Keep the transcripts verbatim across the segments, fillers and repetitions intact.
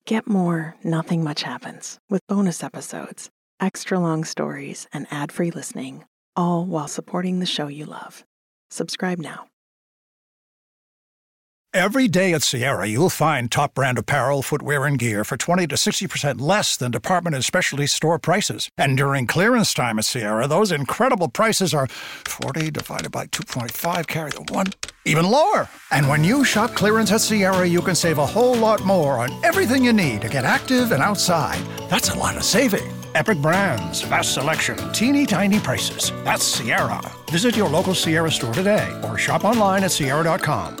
Get more Nothing Much Happens with bonus episodes, extra long stories, and ad-free listening, all while supporting the show you love. Subscribe now. Every day at Sierra, you'll find top brand apparel, footwear, and gear for twenty to sixty percent less than department and specialty store prices. And during clearance time at Sierra, those incredible prices are forty divided by two point five, carry the one, even lower. And when you shop clearance at Sierra, you can save a whole lot more on everything you need to get active and outside. That's a lot of saving. Epic brands, vast selection, teeny tiny prices. That's Sierra. Visit your local Sierra store today or shop online at sierra dot com.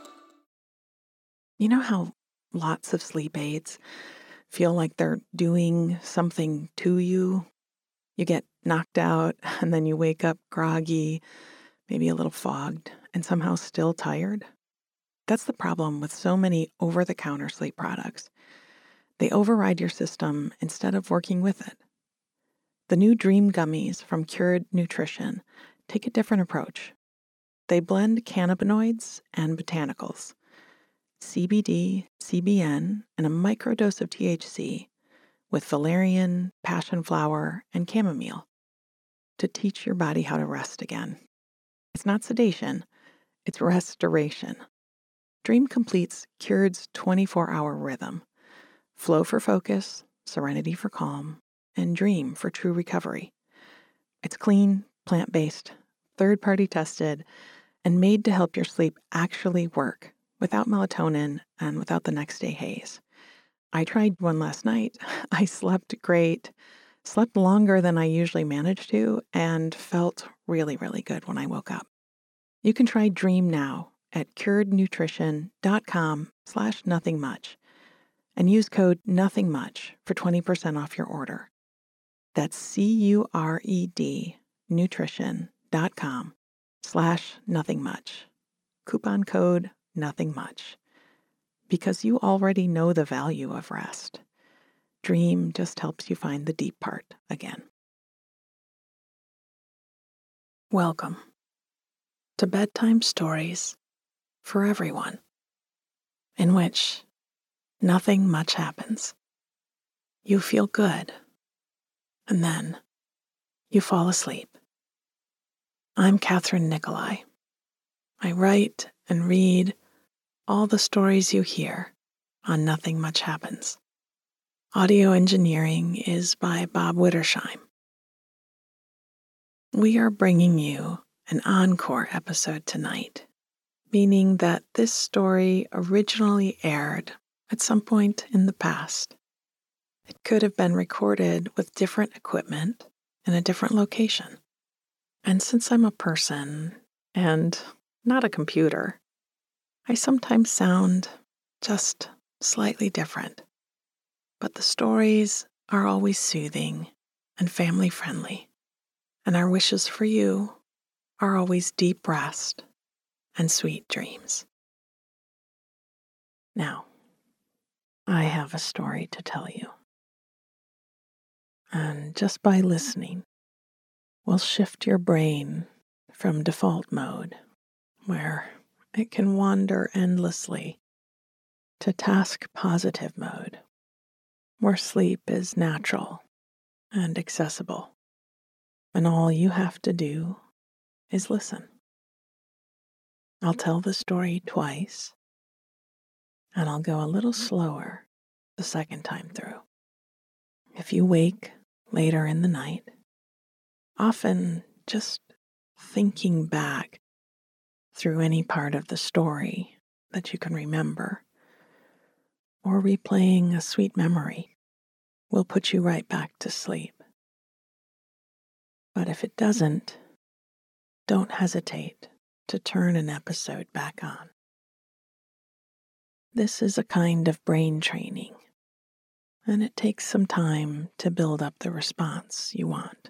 You know how lots of sleep aids feel like they're doing something to you? You get knocked out and then you wake up groggy, maybe a little fogged, and somehow still tired? That's the problem with so many over-the-counter sleep products. They override your system instead of working with it. The new Dream Gummies from Cured Nutrition take a different approach. They blend cannabinoids and botanicals, C B D, C B N, and a microdose of T H C with valerian, passion flower, and chamomile to teach your body how to rest again. It's not sedation, it's restoration. Dream completes Cured's twenty-four hour rhythm. Flow for focus, serenity for calm, and dream for true recovery. It's clean, plant-based, third-party tested, and made to help your sleep actually work without melatonin and without the next day haze. I tried one last night. I slept great, slept longer than I usually manage to, and felt really, really good when I woke up. You can try Dream now at curednutrition.com slash nothingmuch and use code nothingmuch for twenty percent off your order. That's C-U-R-E-D nutrition.com slash nothingmuch. Coupon code nothing much. Because you already know the value of rest. Dream just helps you find the deep part again. Welcome to Bedtime Stories for Everyone, in which nothing much happens. You feel good, and then you fall asleep. I'm Catherine Nicolai. I write and read all the stories you hear on Nothing Much Happens. Audio engineering is by Bob Wittersheim. We are bringing you an encore episode tonight, meaning that this story originally aired at some point in the past. It could have been recorded with different equipment in a different location. And since I'm a person and not a computer, I sometimes sound just slightly different, but the stories are always soothing and family-friendly, and our wishes for you are always deep rest and sweet dreams. Now, I have a story to tell you, and just by listening, we'll shift your brain from default mode, where it can wander endlessly, to task positive mode, where sleep is natural and accessible, and all you have to do is listen. I'll tell the story twice, and I'll go a little slower the second time through. If you wake later in the night, often just thinking back through any part of the story that you can remember, or replaying a sweet memory will put you right back to sleep. But if it doesn't, don't hesitate to turn an episode back on. This is a kind of brain training, and it takes some time to build up the response you want.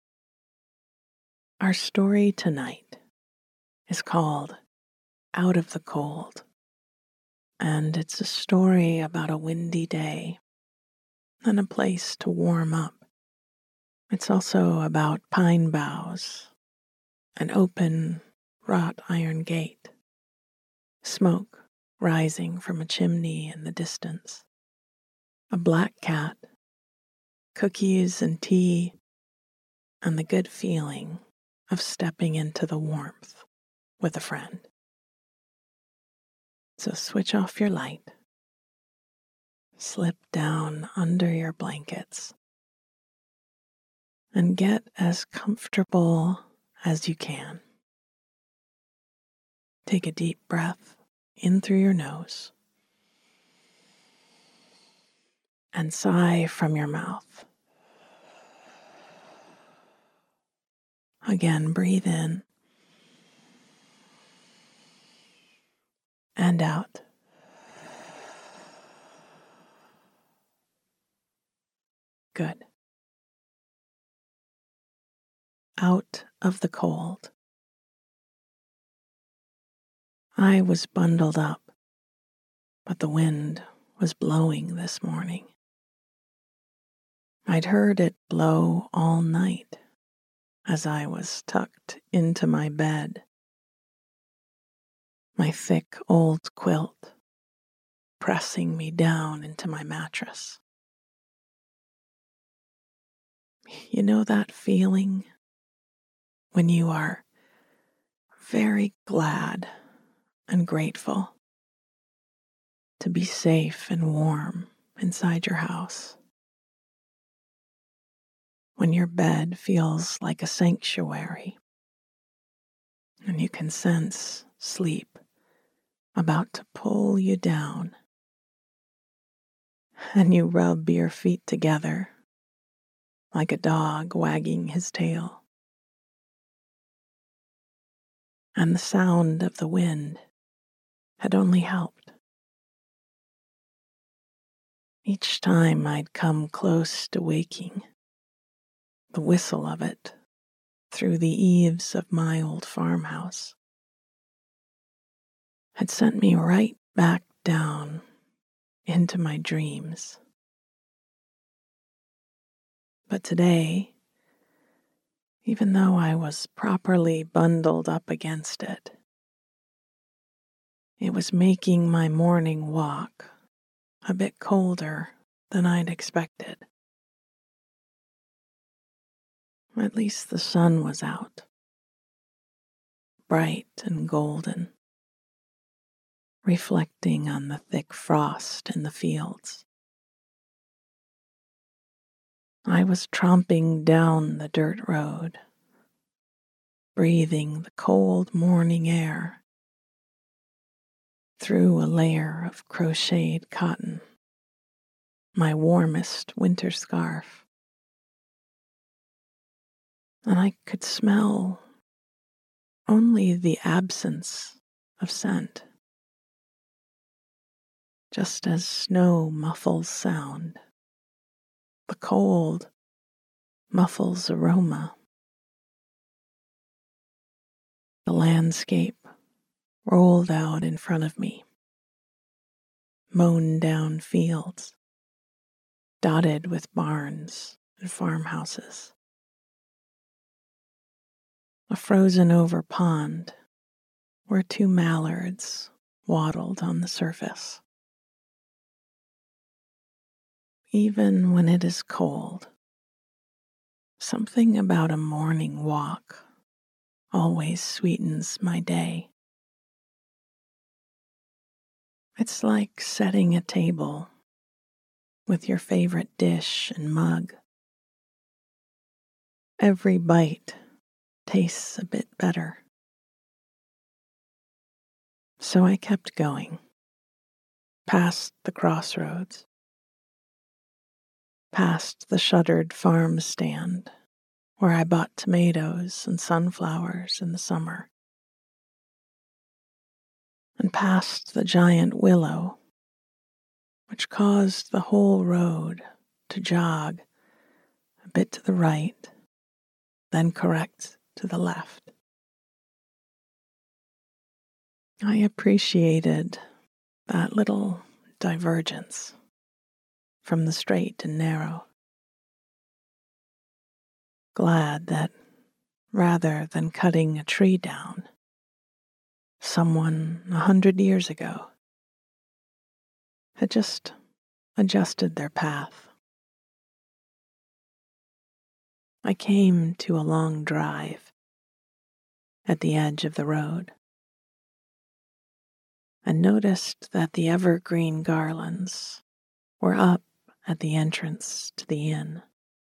Our story tonight is called Out of the Cold, and it's a story about a windy day and a place to warm up. It's also about pine boughs, an open wrought iron gate, smoke rising from a chimney in the distance, a black cat, cookies and tea, and the good feeling of stepping into the warmth with a friend. So switch off your light, slip down under your blankets, and get as comfortable as you can. Take a deep breath in through your nose and sigh from your mouth. Again, breathe in and out. Good. Out of the cold. I was bundled up, but the wind was blowing this morning. I'd heard it blow all night as I was tucked into my bed, my thick old quilt pressing me down into my mattress. You know that feeling when you are very glad and grateful to be safe and warm inside your house? When your bed feels like a sanctuary and you can sense sleep about to pull you down, and you rub your feet together like a dog wagging his tail, and the sound of the wind had only helped. Each time I'd come close to waking, the whistle of it through the eaves of my old farmhouse had sent me right back down into my dreams. But today, even though I was properly bundled up against it, it was making my morning walk a bit colder than I'd expected. At least the sun was out, bright and golden, reflecting on the thick frost in the fields. I was tromping down the dirt road, breathing the cold morning air through a layer of crocheted cotton, my warmest winter scarf. And I could smell only the absence of scent, just as snow muffles sound. The cold muffles aroma. The landscape rolled out in front of me, mown down fields, dotted with barns and farmhouses. A frozen-over pond where two mallards waddled on the surface. Even when it is cold, something about a morning walk always sweetens my day. It's like setting a table with your favorite dish and mug. Every bite tastes a bit better. So I kept going, past the crossroads, past the shuttered farm stand where I bought tomatoes and sunflowers in the summer, and past the giant willow, which caused the whole road to jog a bit to the right, then correct to the left. I appreciated that little divergence from the straight and narrow. Glad that rather than cutting a tree down, someone a hundred years ago had just adjusted their path. I came to a long drive at the edge of the road and noticed that the evergreen garlands were up at the entrance to the inn.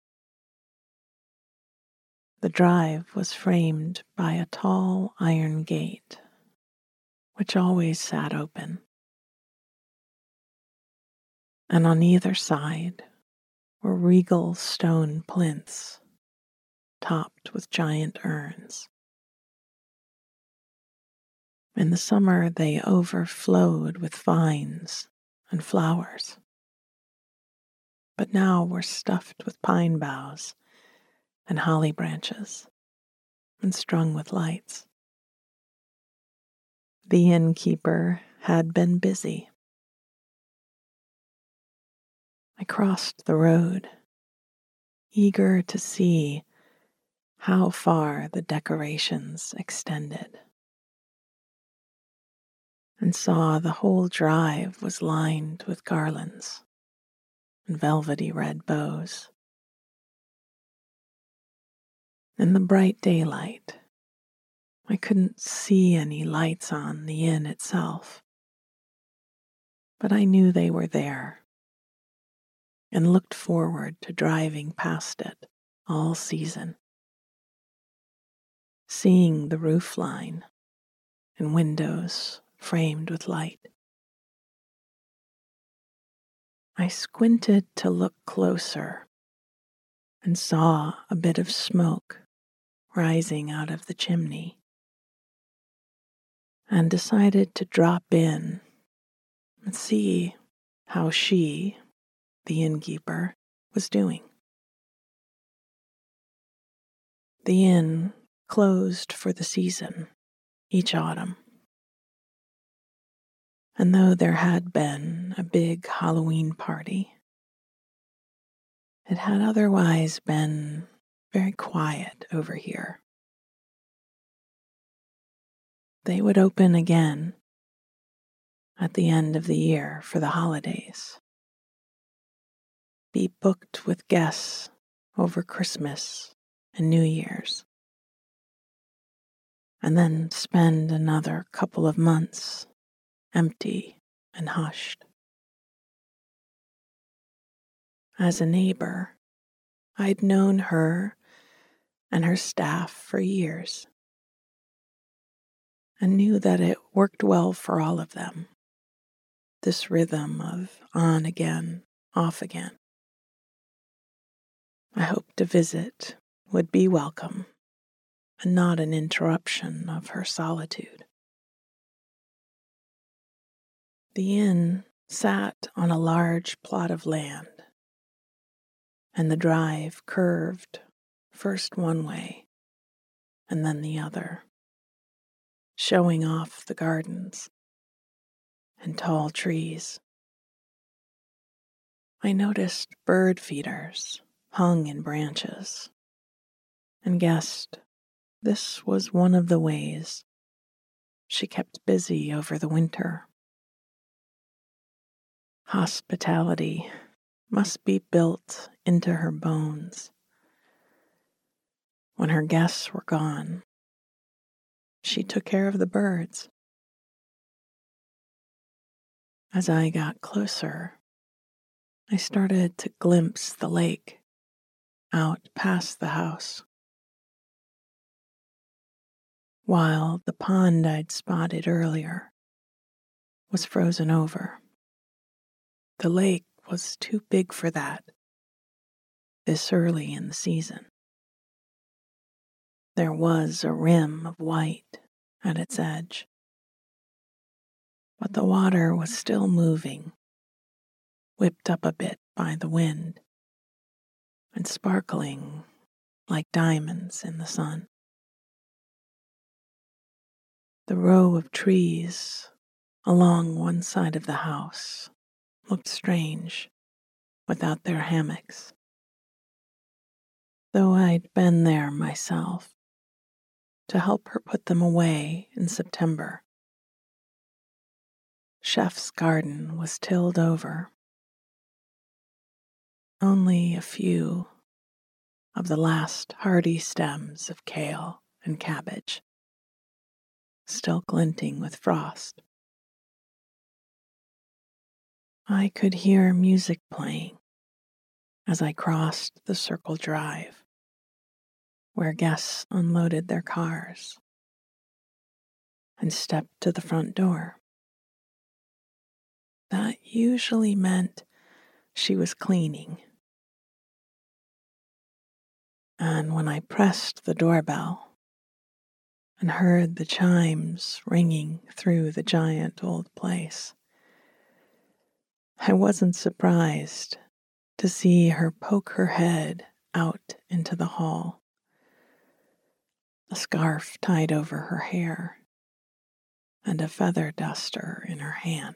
The drive was framed by a tall iron gate, which always sat open, and on either side were regal stone plinths topped with giant urns. In the summer, they overflowed with vines and flowers, but now were stuffed with pine boughs and holly branches and strung with lights. The innkeeper had been busy. I crossed the road, eager to see how far the decorations extended, and saw the whole drive was lined with garlands and velvety red bows. In the bright daylight, I couldn't see any lights on the inn itself, but I knew they were there and looked forward to driving past it all season, seeing the roof line and windows framed with light. I squinted to look closer and saw a bit of smoke rising out of the chimney, and decided to drop in and see how she, the innkeeper, was doing. The inn closed for the season each autumn, and though there had been a big Halloween party, it had otherwise been very quiet over here. They would open again at the end of the year for the holidays, be booked with guests over Christmas and New Year's, and then spend another couple of months empty and hushed. As a neighbor, I'd known her and her staff for years, and knew that it worked well for all of them, this rhythm of on again, off again. I hoped a visit would be welcome and not an interruption of her solitude. The inn sat on a large plot of land, and the drive curved first one way and then the other, showing off the gardens and tall trees. I noticed bird feeders hung in branches and guessed this was one of the ways she kept busy over the winter. Hospitality must be built into her bones. When her guests were gone, she took care of the birds. As I got closer, I started to glimpse the lake out past the house, while the pond I'd spotted earlier was frozen over. The lake was too big for that this early in the season. There was a rim of white at its edge, but the water was still moving, whipped up a bit by the wind, and sparkling like diamonds in the sun. The row of trees along one side of the house looked strange without their hammocks, though I'd been there myself to help her put them away in September. Chef's garden was tilled over, only a few of the last hardy stems of kale and cabbage, still glinting with frost. I could hear music playing as I crossed the Circle Drive, where guests unloaded their cars, and stepped to the front door. That usually meant she was cleaning. And when I pressed the doorbell and heard the chimes ringing through the giant old place, I wasn't surprised to see her poke her head out into the hall, a scarf tied over her hair and a feather duster in her hand.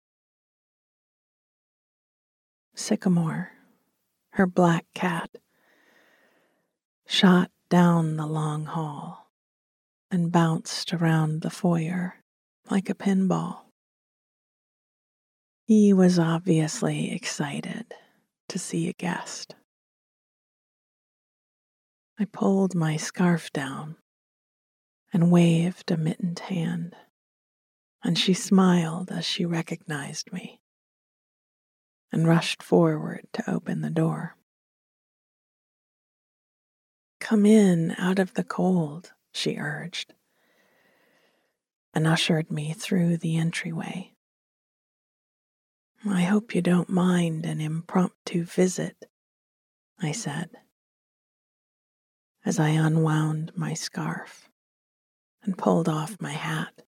Sycamore, her black cat, shot down the long hall and bounced around the foyer like a pinball. He was obviously excited to see a guest. I pulled my scarf down and waved a mittened hand, and she smiled as she recognized me and rushed forward to open the door. "Come in out of the cold," she urged, and ushered me through the entryway. "I hope you don't mind an impromptu visit," I said, as I unwound my scarf and pulled off my hat.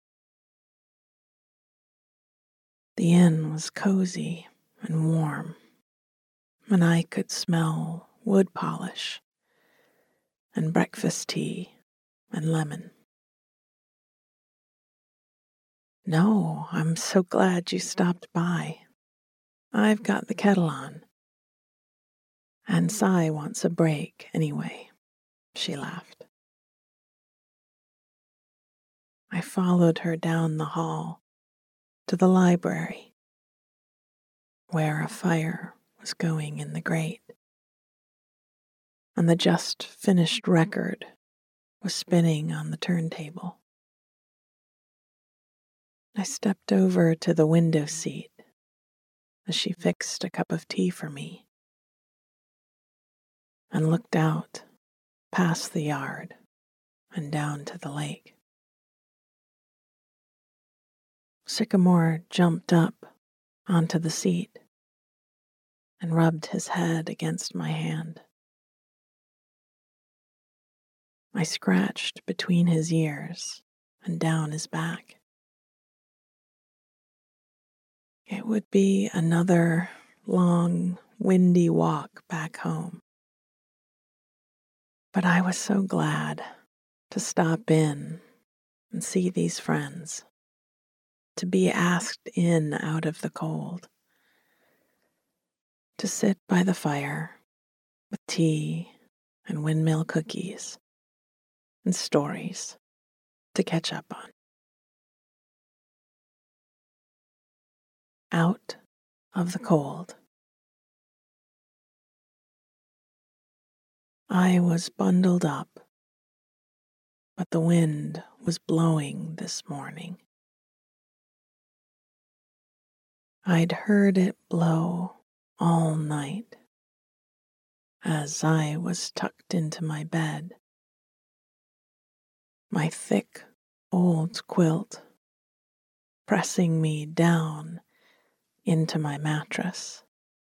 The inn was cozy and warm, and I could smell wood polish and breakfast tea and lemon. "No, I'm so glad you stopped by. I've got the kettle on. And Cy wants a break anyway," she laughed. I followed her down the hall to the library, where a fire was going in the grate, and the just finished record was spinning on the turntable. I stepped over to the window seat as she fixed a cup of tea for me and looked out past the yard and down to the lake. Sycamore jumped up onto the seat and rubbed his head against my hand. I scratched between his ears and down his back. It would be another long, windy walk back home, but I was so glad to stop in and see these friends, to be asked in out of the cold, to sit by the fire with tea and windmill cookies and stories to catch up on. Out of the cold. I was bundled up, but the wind was blowing this morning. I'd heard it blow all night as I was tucked into my bed, my thick old quilt pressing me down into my mattress.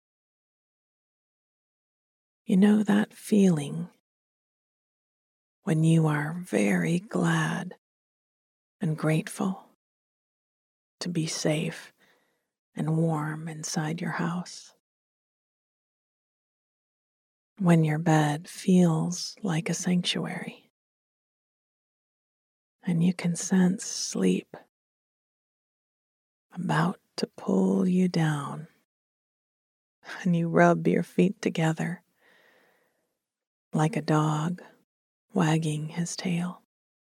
You know that feeling when you are very glad and grateful to be safe and warm inside your house? When your bed feels like a sanctuary and you can sense sleep about to pull you down, and you rub your feet together like a dog wagging his tail.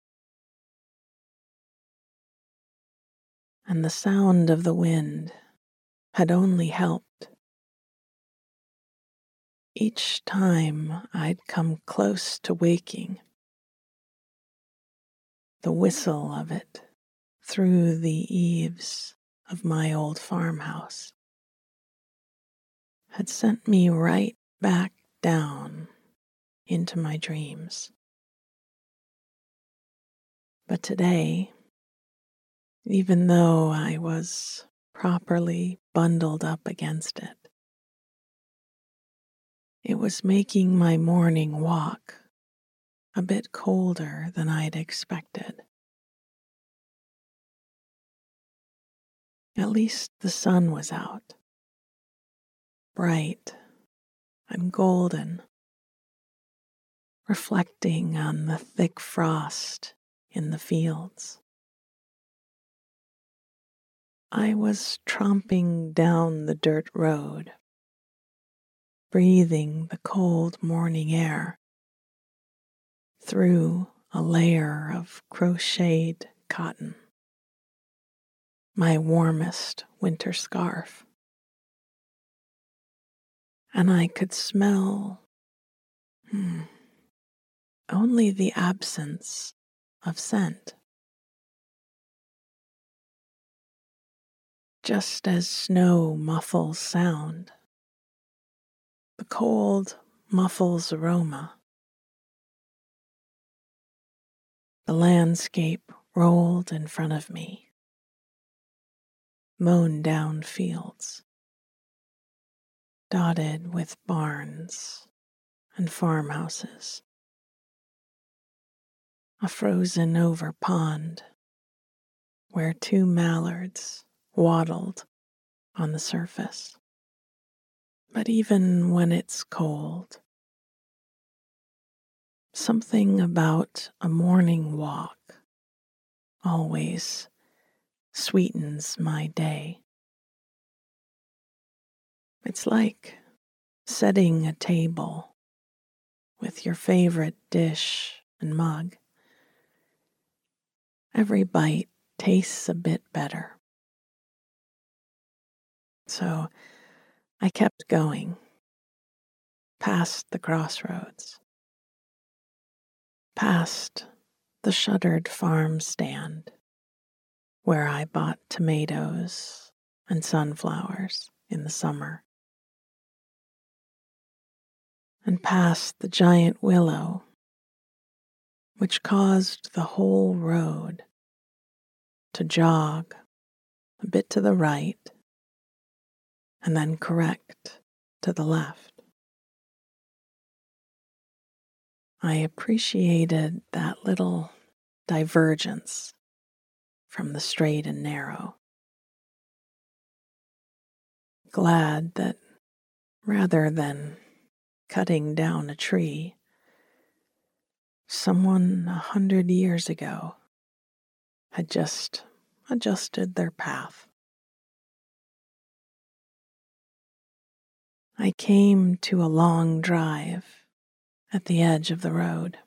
And the sound of the wind had only helped Each time I'd come close to waking, the whistle of it through the eaves of my old farmhouse had sent me right back down into my dreams. But today, even though I was properly bundled up against it, it was making my morning walk a bit colder than I'd expected. At least the sun was out, bright and golden, reflecting on the thick frost in the fields. I was tromping down the dirt road, breathing the cold morning air through a layer of crocheted cotton, my warmest winter scarf. And I could smell hmm, only the absence of scent. Just as snow muffles sound, the cold muffles aroma. The landscape rolled in front of me, mown down fields, dotted with barns and farmhouses, a frozen over pond where two mallards waddled on the surface. But even when it's cold, something about a morning walk always sweetens my day. It's like setting a table with your favorite dish and mug. Every bite tastes a bit better. So I kept going, past the crossroads, past the shuttered farm stand where I bought tomatoes and sunflowers in the summer, and past the giant willow which caused the whole road to jog a bit to the right and then correct to the left. I appreciated that little divergence from the straight and narrow. Glad that rather than cutting down a tree, someone a hundred years ago had just adjusted their path. I came to a long drive at the edge of the road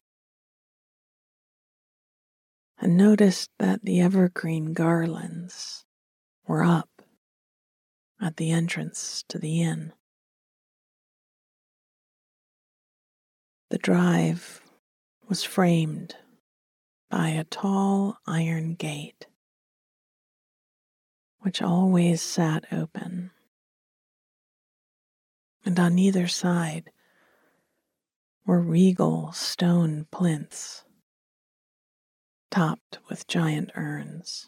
and noticed that the evergreen garlands were up at the entrance to the inn. The drive was framed by a tall iron gate, which always sat open, and on either side were regal stone plinths topped with giant urns.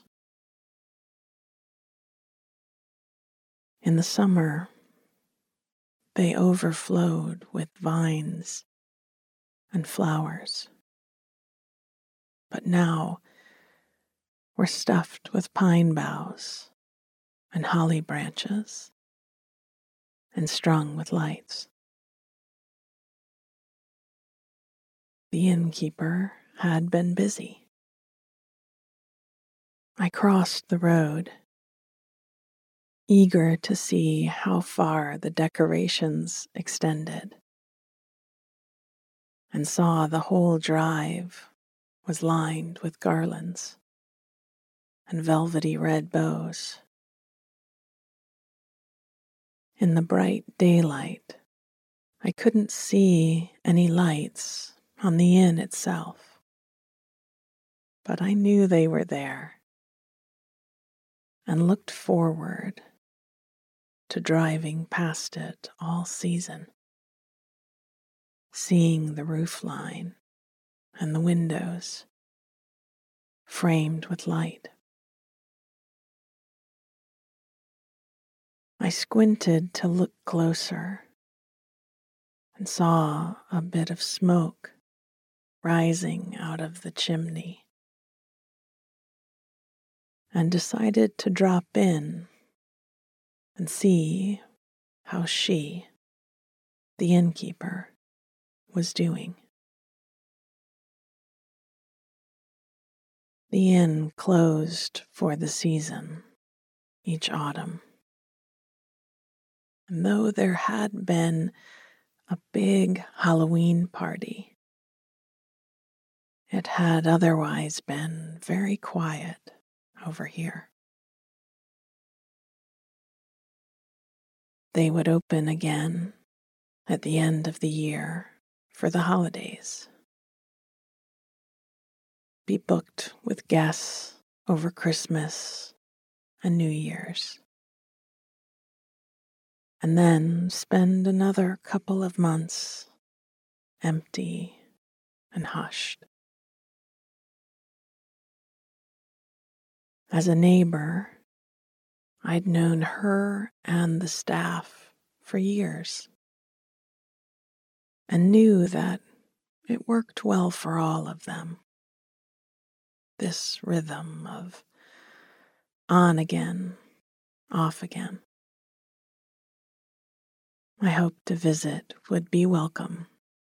In the summer, they overflowed with vines and flowers, but now were stuffed with pine boughs and holly branches and strung with lights. The innkeeper had been busy. I crossed the road, eager to see how far the decorations extended, and saw the whole drive was lined with garlands and velvety red bows. In the bright daylight, I couldn't see any lights on the inn itself, but I knew they were there and looked forward to driving past it all season, seeing the roof line and the windows framed with light. I squinted to look closer and saw a bit of smoke rising out of the chimney, and decided to drop in and see how she, the innkeeper, was doing. The inn closed for the season each autumn, and though there had been a big Halloween party, it had otherwise been very quiet over here. They would open again at the end of the year for the holidays, be booked with guests over Christmas and New Year's, and then spend another couple of months empty and hushed. As a neighbor, I'd known her and the staff for years and knew that it worked well for all of them. This rhythm of on again, off again. I hoped a visit would be welcome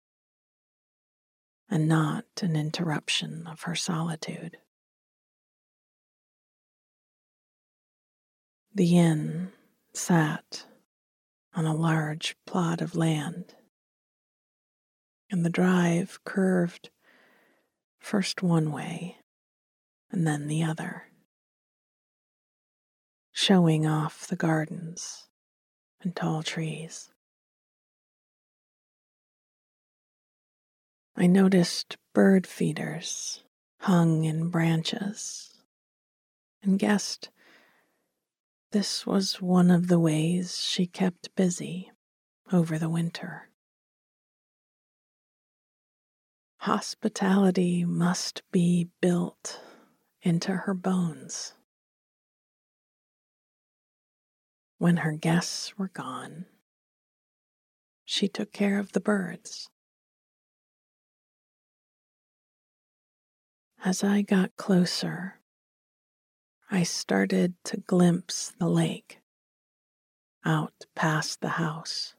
and not an interruption of her solitude. The inn sat on a large plot of land, and the drive curved first one way and then the other, showing off the gardens and tall trees. I noticed bird feeders hung in branches and guessed this was one of the ways she kept busy over the winter. Hospitality must be built into her bones. When her guests were gone, she took care of the birds. As I got closer, I started to glimpse the lake out past the house,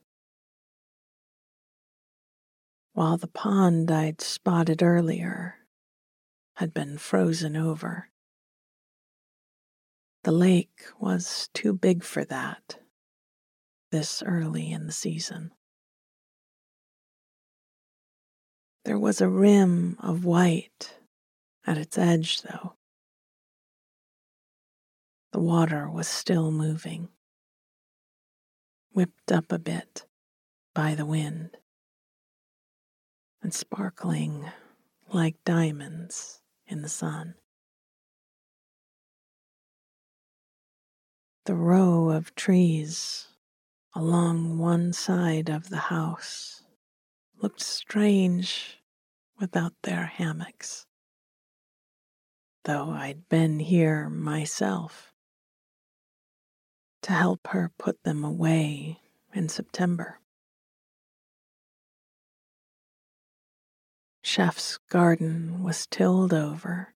while the pond I'd spotted earlier had been frozen over. The lake was too big for that this early in the season. There was a rim of white at its edge, though. The water was still moving, whipped up a bit by the wind, and sparkling like diamonds in the sun. The row of trees along one side of the house looked strange without their hammocks, though I'd been here myself to help her put them away in September. Chef's garden was tilled over.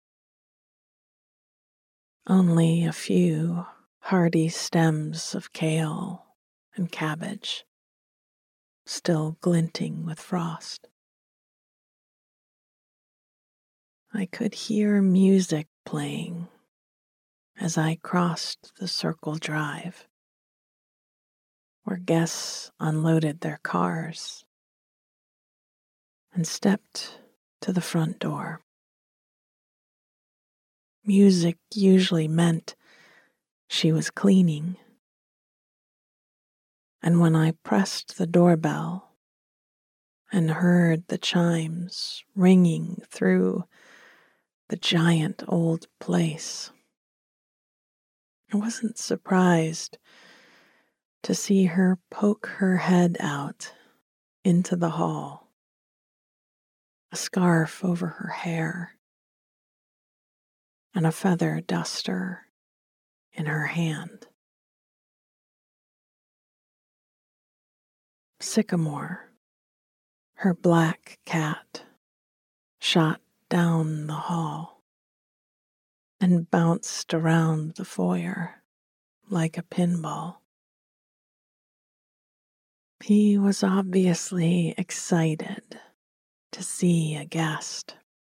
Only a few hardy stems of kale and cabbage still glinting with frost. I could hear music playing as I crossed the circle drive, where guests unloaded their cars and stepped to the front door. Music usually meant she was cleaning, and when I pressed the doorbell and heard the chimes ringing through the giant old place. I wasn't surprised to see her poke her head out into the hall, a scarf over her hair and a feather duster in her hand. Sycamore, her black cat, shot down the hall and bounced around the foyer like a pinball. He was obviously excited to see a guest.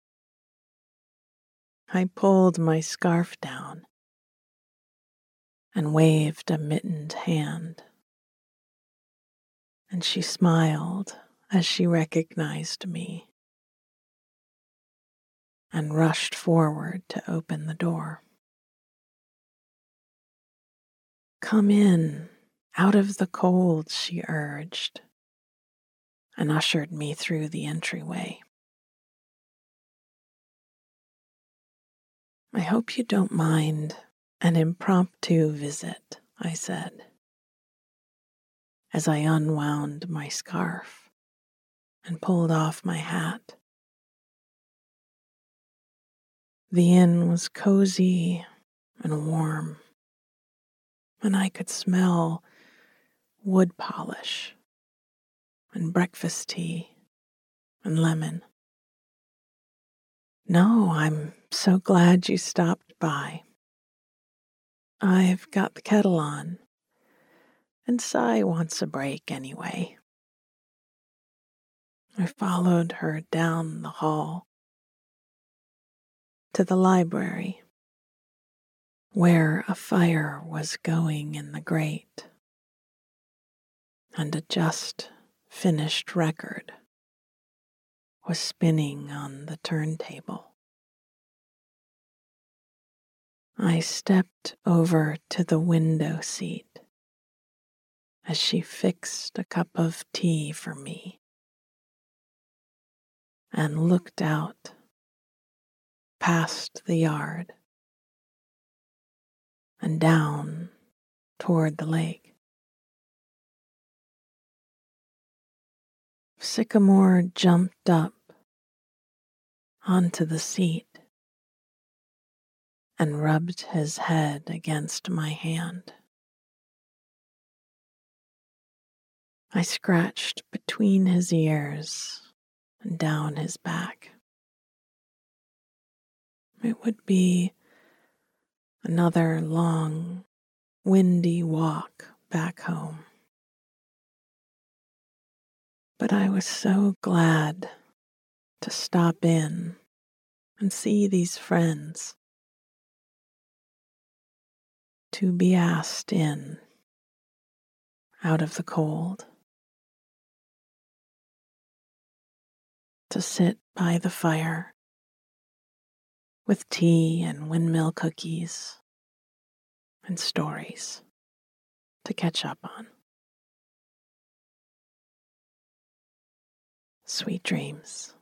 I pulled my scarf down and waved a mittened hand, and she smiled as she recognized me and rushed forward to open the door. "Come in, out of the cold," she urged, and ushered me through the entryway. "I hope you don't mind an impromptu visit," I said, as I unwound my scarf and pulled off my hat. The inn was cozy and warm, and I could smell wood polish and breakfast tea and lemon. "No, I'm so glad you stopped by. I've got the kettle on, and Cy wants a break anyway." I followed her down the hall to the library, where a fire was going in the grate and a just finished record was spinning on the turntable. I stepped over to the window seat as she fixed a cup of tea for me and looked out past the yard and down toward the lake. Sycamore jumped up onto the seat and rubbed his head against my hand. I scratched between his ears and down his back. It would be another long, windy walk back home. But I was so glad to stop in and see these friends, to be asked in out of the cold, to sit by the fire with tea and windmill cookies and stories to catch up on. Sweet dreams.